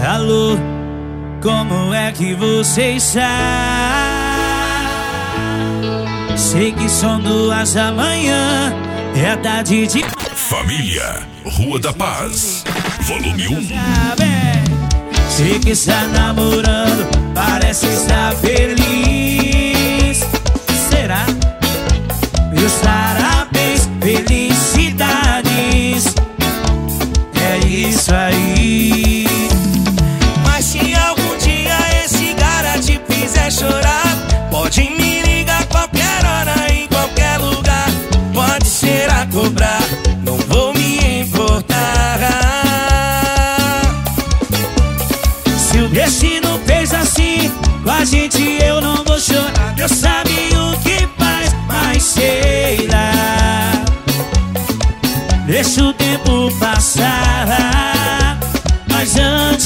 Alô, como é que você está? Sei que são 2 da manhã, é tarde de... Família, Rua da Paz, volume 1. Sei que está namorando, parece estar feliz. Será? Meus parabéns, felicidades. É isso aí. Mas se algum dia esse cara te fizer chorar, pode me ligar qualquer hora, em qualquer lugar. Pode ser a cobrar, não vou me importar. Se o destino fez assim com a gente, eu não vou chorar. Deus sabe o que faz, mas sei lá. Deixa o tempo passar, mas antes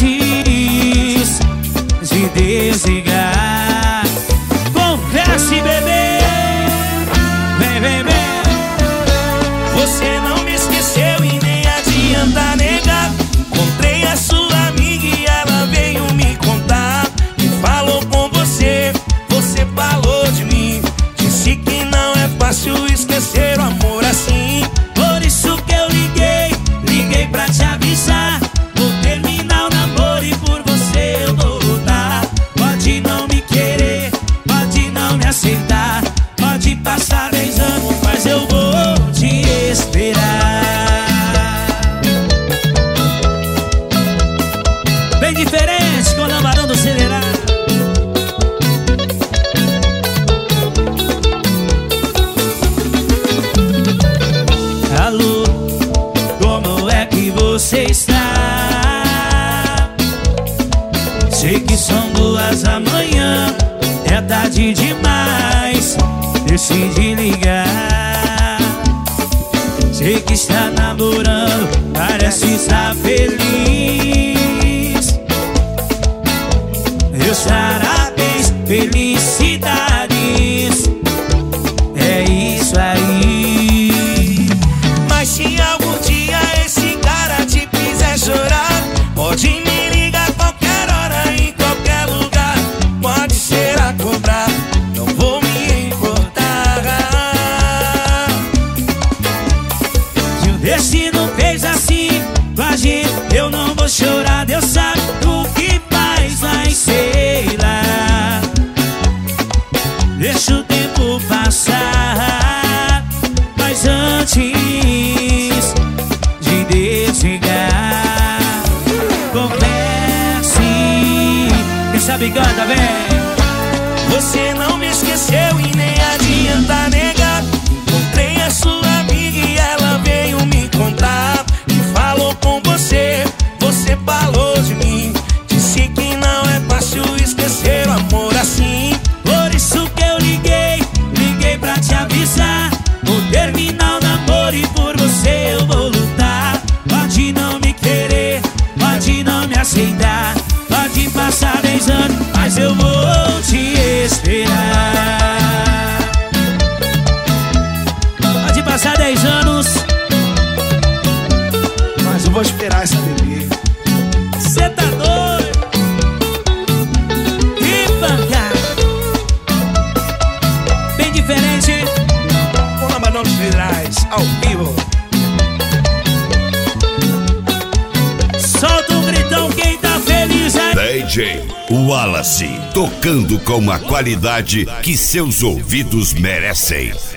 de desligar, confesse, bebê. Vem, vem, vem. Você não me esqueceu e nem adianta negar. Encontrei a sua amiga e ela veio me contar. E falou com você, você falou de mim. Disse que não é fácil esquecer o amor assim. Por isso que eu liguei pra te avisar. Vou terminar o namoro e por você eu vou lutar. Pode não me querer, pode não me aceitar, pode passar 10 anos, mas eu vou te esperar. Bem diferente com o Lambarão do Ceará. Alô, como é que você está? Sei que são 2 da manhã, é tarde demais, decidi ligar. Sei que está namorando, parece estar feliz. Meus parabéns, felicidades. É isso aí. Mas se algum dia esse cara te fizer chorar, pode me ligar qualquer hora, em qualquer lugar. Pode ser a cobrar, não vou me importar. Se o destino fez assim com a gente, eu não vou chorar. Deus sabe o que faz, mas sei lá. Deixa o tempo passar, mas antes de desligar, confesse. Quem sabe canta, vem. Você não me esqueceu e nem adianta negar. Encontrei a sua amiga e ela veio me contar. E falou com você, você falou de mim. Disse que não é fácil esquecer o amor assim. Por isso que eu liguei pra te avisar. Vou terminar o namoro e por você eu vou lutar. Pode não me querer, pode não me aceitar, pode passar 10 anos, mas eu vou te esperar. Pode passar 10 anos, mas eu vou esperar essa bebê. cê tá doido? Que pancada. Bem diferente. Com Lambarão dos Ceará, ao vivo. Solta um gritão quem tá feliz aí. DJ Wallace, tocando com a qualidade que seus ouvidos merecem.